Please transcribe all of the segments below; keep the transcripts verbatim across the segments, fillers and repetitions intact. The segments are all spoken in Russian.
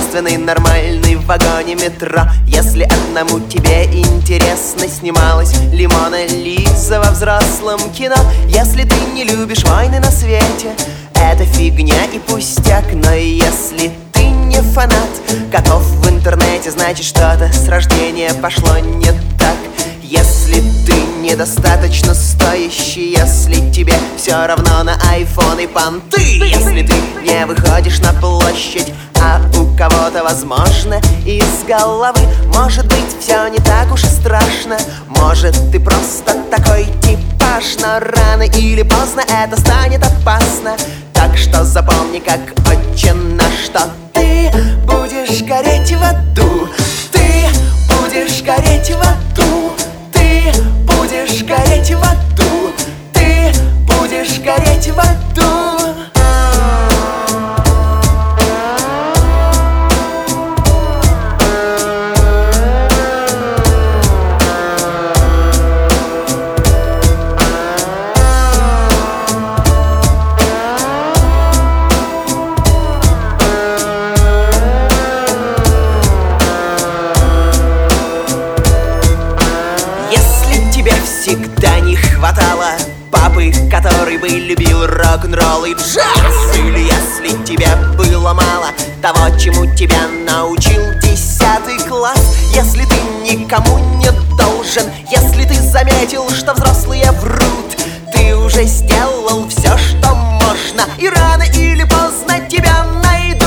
единственный нормальный в вагоне метро. Если одному тебе интересно, снималась ли Мона Лиза во взрослом кино. Если ты не любишь войны на свете, это фигня и пустяк. Но если ты не фанат котов в интернете, значит что-то с рождения пошло не так. Если ты недостаточно стоящий, если тебе все равно на айфон и понты, если ты не выходишь на площадь, а у кого-то, возможно, из головы, может быть, все не так уж и страшно. Может, ты просто такой типаж, но рано или поздно это станет опасно. Так что запомни, как отче наш, что ты будешь гореть в аду. Ты будешь гореть в аду. Ты будешь гореть в аду. Ты будешь гореть в аду. Всегда не хватало папы, который бы любил рок-н-ролл и джаз. Или если тебе было мало того, чему тебя научил десятый класс. Если ты никому не должен, если ты заметил, что взрослые врут, ты уже сделал все, что можно, и рано или поздно тебя найдут.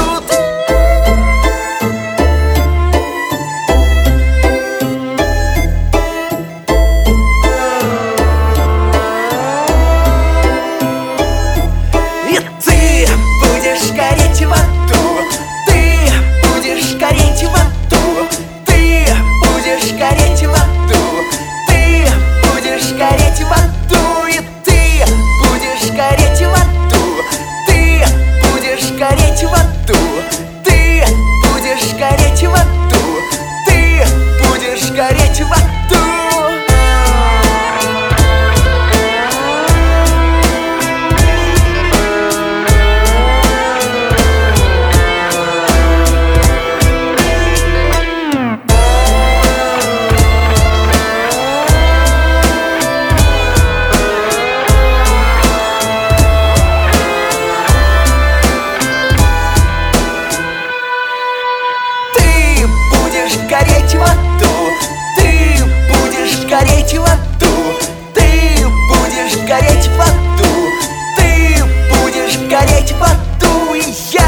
Гореть в аду, ты будешь гореть в аду, ты будешь гореть в аду, ты будешь гореть в аду, и я